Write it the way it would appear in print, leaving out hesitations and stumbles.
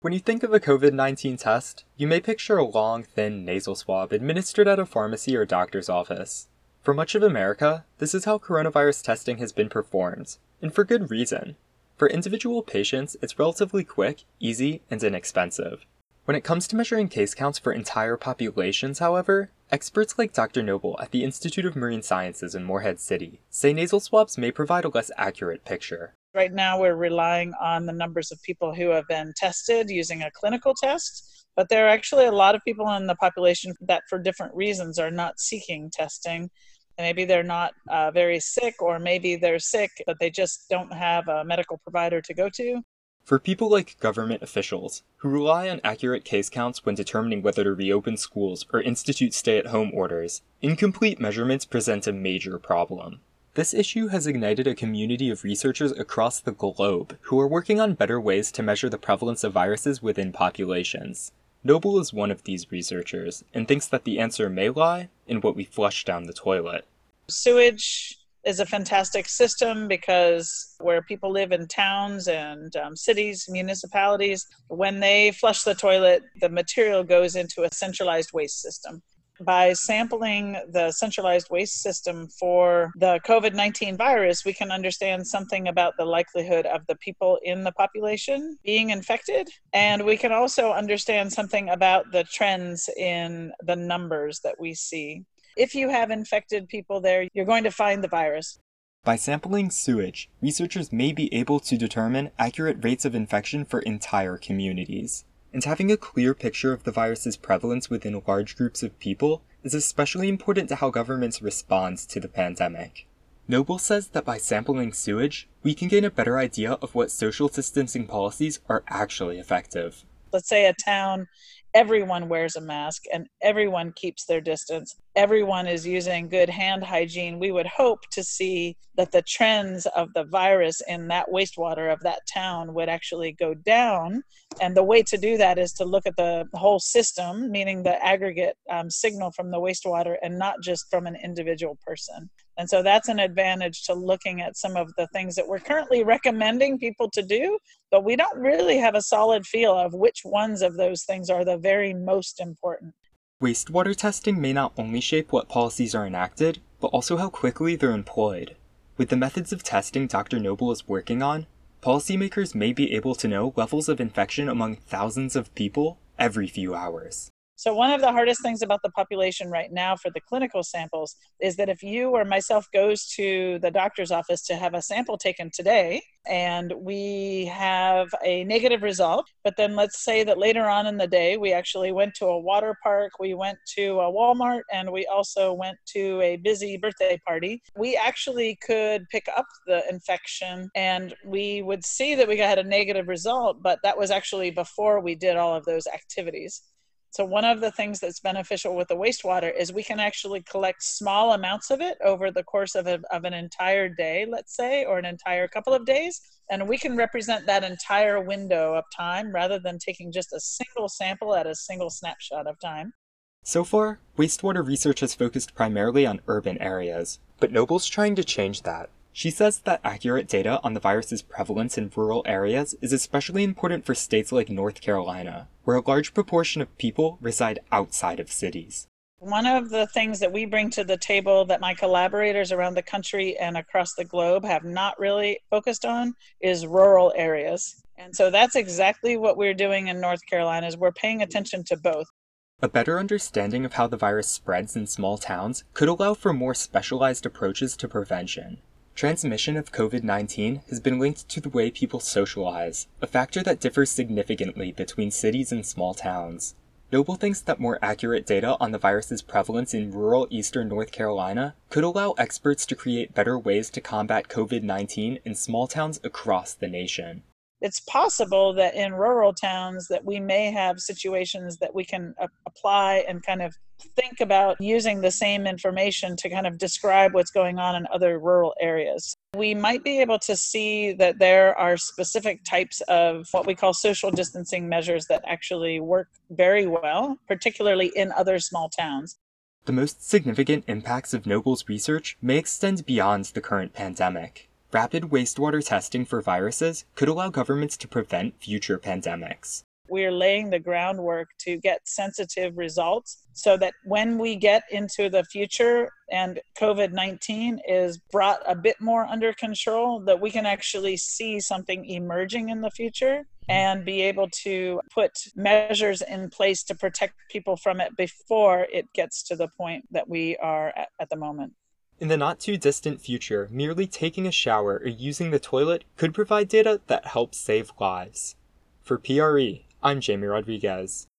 When you think of a COVID-19 test, you may picture a long, thin nasal swab administered at a pharmacy or doctor's office. For much of America, this is how coronavirus testing has been performed, and for good reason. For individual patients, it's relatively quick, easy, and inexpensive. When it comes to measuring case counts for entire populations, however, experts like Dr. Noble at the Institute of Marine Sciences in Morehead City say nasal swabs may provide a less accurate picture. Right now, we're relying on the numbers of people who have been tested using a clinical test, but there are actually a lot of people in the population that for different reasons are not seeking testing. Maybe they're not very sick, or maybe they're sick, but they just don't have a medical provider to go to. For people like government officials, who rely on accurate case counts when determining whether to reopen schools or institute stay-at-home orders, incomplete measurements present a major problem. This issue has ignited a community of researchers across the globe who are working on better ways to measure the prevalence of viruses within populations. Noble is one of these researchers, and thinks that the answer may lie in what we flush down the toilet. Sewage is a fantastic system because where people live in towns and cities, municipalities, when they flush the toilet, the material goes into a centralized waste system. By sampling the centralized waste system for the COVID-19 virus, we can understand something about the likelihood of the people in the population being infected. And we can also understand something about the trends in the numbers that we see. If you have infected people there, you're going to find the virus. By sampling sewage, researchers may be able to determine accurate rates of infection for entire communities. And having a clear picture of the virus's prevalence within large groups of people is especially important to how governments respond to the pandemic. Noble says that by sampling sewage, we can gain a better idea of what social distancing policies are actually effective. Let's say a town, everyone wears a mask and everyone keeps their distance. Everyone is using good hand hygiene. We would hope to see that the trends of the virus in that wastewater of that town would actually go down. And the way to do that is to look at the whole system, meaning the aggregate signal from the wastewater and not just from an individual person. And so that's an advantage to looking at some of the things that we're currently recommending people to do, but we don't really have a solid feel of which ones of those things are the very most important. Wastewater testing may not only shape what policies are enacted, but also how quickly they're employed. With the methods of testing Dr. Noble is working on, policymakers may be able to know levels of infection among thousands of people every few hours. So one of the hardest things about the population right now for the clinical samples is that if you or myself goes to the doctor's office to have a sample taken today, and we have a negative result, but then let's say that later on in the day, we actually went to a water park, we went to a Walmart, and we also went to a busy birthday party. We actually could pick up the infection and we would see that we had a negative result, but that was actually before we did all of those activities. So one of the things that's beneficial with the wastewater is we can actually collect small amounts of it over the course of an entire day, let's say, or an entire couple of days. And we can represent that entire window of time rather than taking just a single sample at a single snapshot of time. So far, wastewater research has focused primarily on urban areas, but Noble's trying to change that. She says that accurate data on the virus's prevalence in rural areas is especially important for states like North Carolina, where a large proportion of people reside outside of cities. One of the things that we bring to the table that my collaborators around the country and across the globe have not really focused on is rural areas. And so that's exactly what we're doing in North Carolina, is we're paying attention to both. A better understanding of how the virus spreads in small towns could allow for more specialized approaches to prevention. Transmission of COVID-19 has been linked to the way people socialize, a factor that differs significantly between cities and small towns. Noble thinks that more accurate data on the virus's prevalence in rural eastern North Carolina could allow experts to create better ways to combat COVID-19 in small towns across the nation. It's possible that in rural towns that we may have situations that we can apply and kind of think about using the same information to kind of describe what's going on in other rural areas. We might be able to see that there are specific types of what we call social distancing measures that actually work very well, particularly in other small towns. The most significant impacts of Noble's research may extend beyond the current pandemic. Rapid wastewater testing for viruses could allow governments to prevent future pandemics. We're laying the groundwork to get sensitive results so that when we get into the future and COVID-19 is brought a bit more under control, that we can actually see something emerging in the future and be able to put measures in place to protect people from it before it gets to the point that we are at the moment. In the not too distant future, merely taking a shower or using the toilet could provide data that helps save lives. For PRE, I'm Jamie Rodriguez.